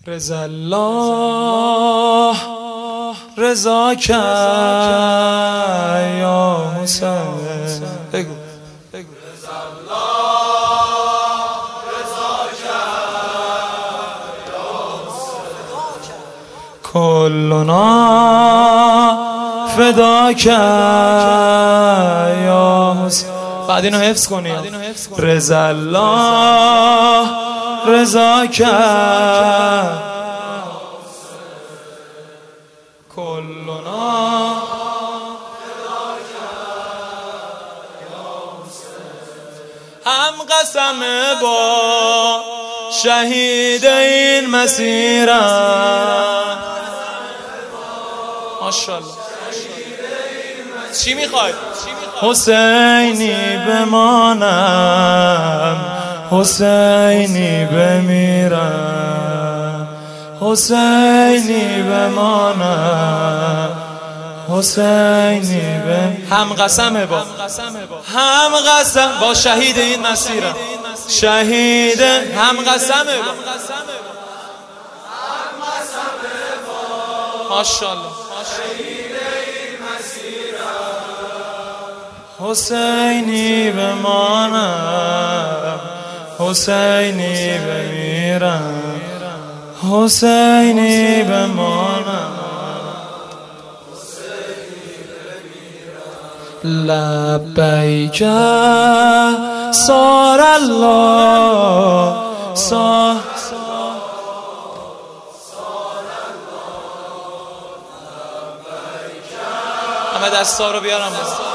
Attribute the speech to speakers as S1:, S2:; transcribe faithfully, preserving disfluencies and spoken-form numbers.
S1: رضا الله رضا که یا حسین بگو
S2: رضا الله رضا که یا حسین
S1: کلنا فداک یا حسین. بعد اینو حفظ کنی. رضا الله رضا که کلنا هم قسم با شهید این مسیرم. ماشاءالله. چی میخوای؟ حسینی بمانم، حسینی بمیرم، حسینی بمانم، حسینی بمیرم. هم قسمه با هم قسم با شهید این مسیرم. شهید هم قسمه با ماشاءالله. حسینی بمانم، حسینی بمیرم، حسینی بمانم. لبیک صار الله صار همه دستا رو بیارم.